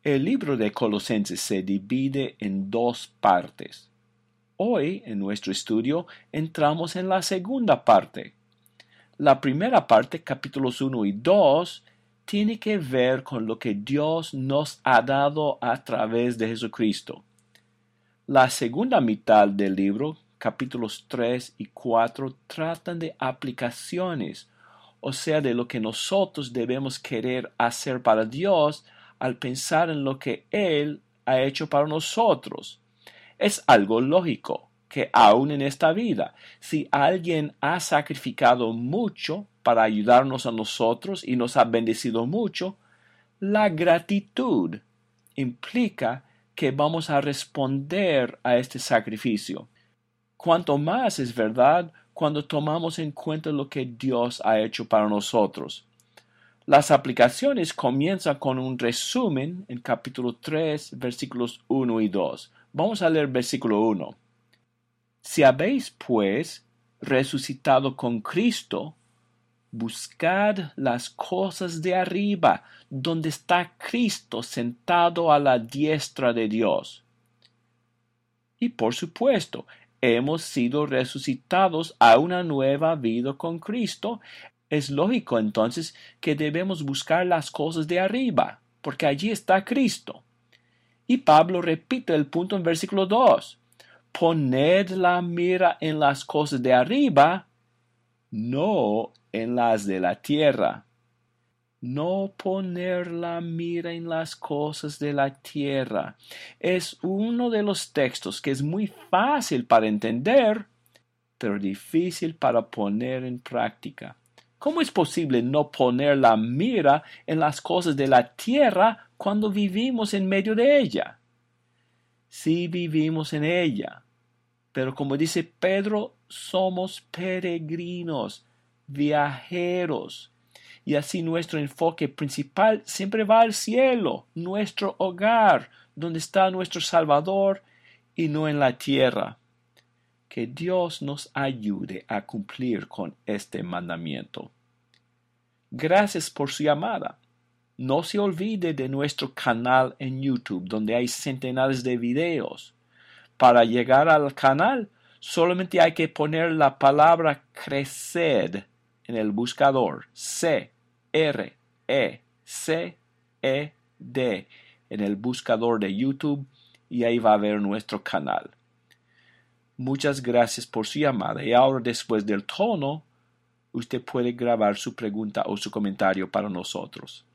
El libro de Colosenses se divide en dos partes. Hoy, en nuestro estudio, entramos en la segunda parte. La primera parte, capítulos 1 y 2, tiene que ver con lo que Dios nos ha dado a través de Jesucristo. La segunda mitad del libro, capítulos 3 y 4, tratan de aplicaciones, o sea, de lo que nosotros debemos querer hacer para Dios al pensar en lo que Él ha hecho para nosotros. Es algo lógico que aún en esta vida, si alguien ha sacrificado mucho para ayudarnos a nosotros y nos ha bendecido mucho, la gratitud implica que vamos a responder a este sacrificio. Cuanto más es verdad cuando tomamos en cuenta lo que Dios ha hecho para nosotros. Las aplicaciones comienzan con un resumen en capítulo 3, versículos 1 y 2. Vamos a leer versículo 1. Si habéis, pues, resucitado con Cristo, buscad las cosas de arriba, donde está Cristo sentado a la diestra de Dios. Y por supuesto, hemos sido resucitados a una nueva vida con Cristo. Es lógico entonces que debemos buscar las cosas de arriba, porque allí está Cristo. Y Pablo repite el punto en versículo 2. Poned la mira en las cosas de arriba, no en las de la tierra. No poner la mira en las cosas de la tierra. Es uno de los textos que es muy fácil para entender, pero difícil para poner en práctica. ¿Cómo es posible no poner la mira en las cosas de la tierra cuando vivimos en medio de ella? Sí vivimos en ella, pero como dice Pedro, somos peregrinos, viajeros. Y así nuestro enfoque principal siempre va al cielo, nuestro hogar, donde está nuestro Salvador, y no en la tierra. Que Dios nos ayude a cumplir con este mandamiento. Gracias por su llamada. No se olvide de nuestro canal en YouTube, donde hay centenares de videos. Para llegar al canal, solamente hay que poner la palabra CRECED en el buscador. C-R-E-C-E-D en el buscador de YouTube y ahí va a ver nuestro canal. Muchas gracias por su llamada y ahora después del tono, usted puede grabar su pregunta o su comentario para nosotros.